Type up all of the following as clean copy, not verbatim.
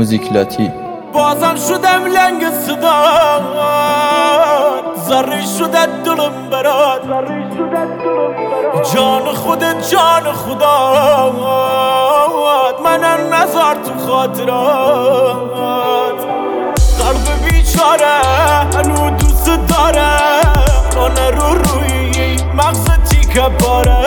موزیکلاتی. بازم شدم لنگ صدات، ذره شده دلم برات، جان خودت جان خدات، منم نذار تو خاطرات. قلب بیچاره هنو دوست داره، رانه روی مغز تیکه پاره،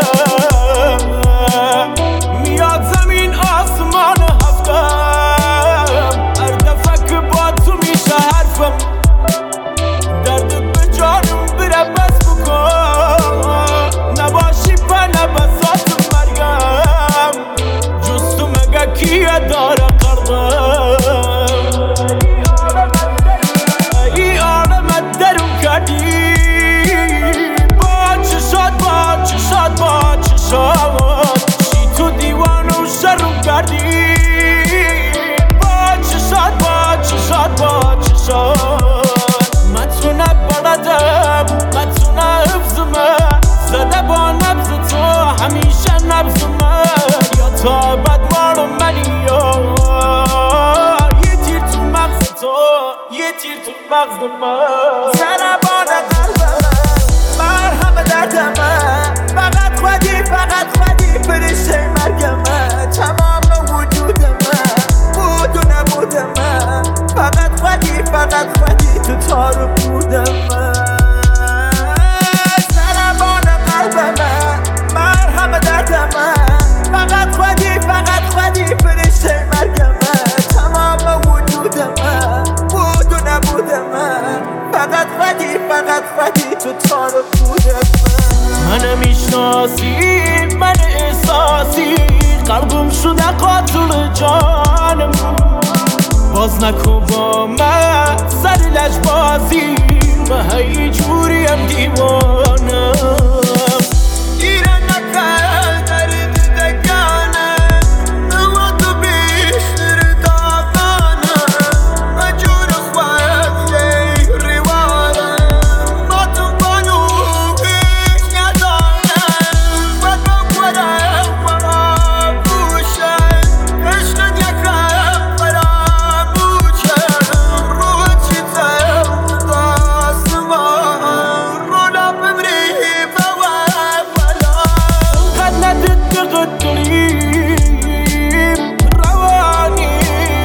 میاد زمین آسمان هفتم، هر دفعه که با تو میشه حرفم، دردت به جانم بره بس بکن، نباشی به نبسات مرگم، جز تو مگه کیه داره قلبم. ای عالمت درون کردی با چشات، با چشات، با چشات، چی تو دیوان و شروع کردی با چشات، با چشات، با چشات. متونه بلدم متونه حفظمه، زده با نبض تو همیشه نبضمه، یا تا بد مارو منی یا یه تیر تو مغز تو، یه تیر تو مغز من. ضربان قلبم مرهم دردمه، فقط خودی فقط خودی فرشته مرگمه، تمام وجودمه بود و نبودمه، فقط خودی فقط خودی تو تارو بودمه. ضربان قلبمه مرهم دردمه، فقط خودی فقط خودی فرشته مرگمه، تمام وجودمه بود و نبودمه، فقط خودی تو تارو بودمه. من میشناسی من احساسی، قلبم شده قاتل جانم، باز نکن با من سر لجبازی، من هی جوریم دیوانم. گیرم نکرد در دیدگانم، نوا تو بیشتر داغانم، مجور خواهد یه روارم، با تو بانو هیچ ندانم، و تو برم فراموشم، عشقت یکم فراموشم، روح چیزم داستمان، رولا ببری روانی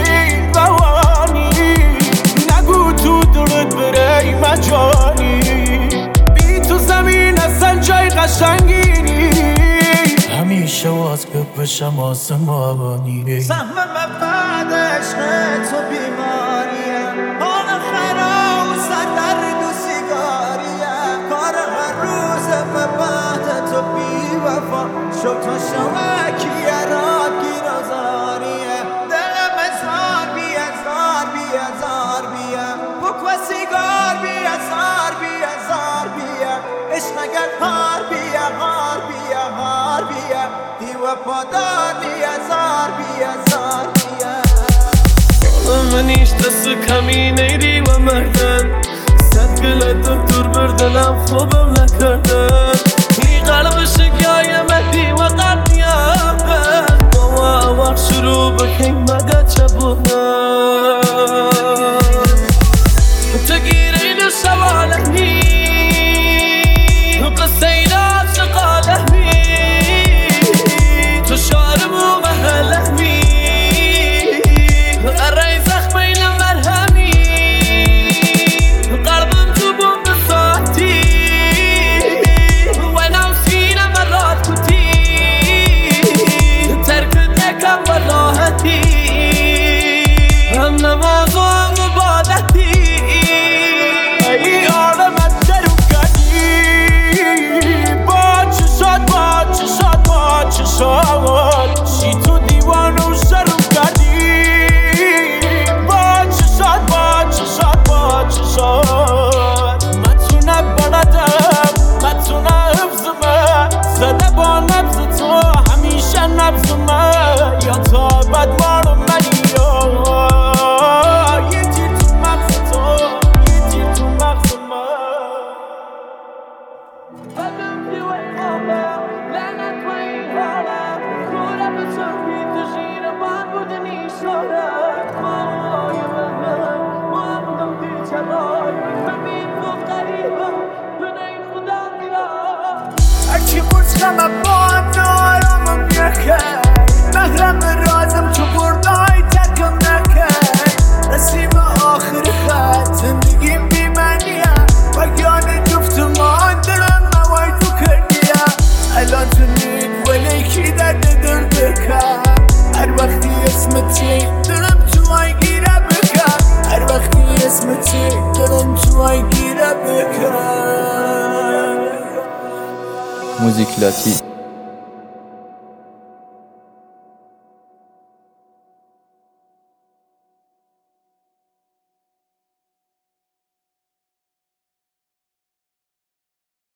نگو تو دلت بره مجانی، بی تو زمین اصلا جای قشنگی، همیشه واز بپشم آسمانی. سهم بعد عشق تو بیماریه، حال خراب سر درد و سیگاریه، کار هر روز به بعد تو بی وفا شو تا شوکیه را گیرازاریه، دلم ازار بی ازار بی ازار بیه، بکو سیگار بی ازار بی ازار بیه، عشق اگر هار بیه هار بیه هار بیه، دی وفادار بی ازار بی ازار بیه. من هیچ دست کمی نیری و مردن، صد گل دکتر بردنم خوبم نکردن، این قلب شگای مهدی و قلبیم با وقت شروع بکن مگه چه بودم، تو گیرین سواله نی قصه این عاشقاله نی، تو شارم و محله نی ارای زخمین مرهمی، قلبم تو بوم ساعتی و نوسینه مرات کتی، ترکت یکم و راحتی، موزیک لاتی.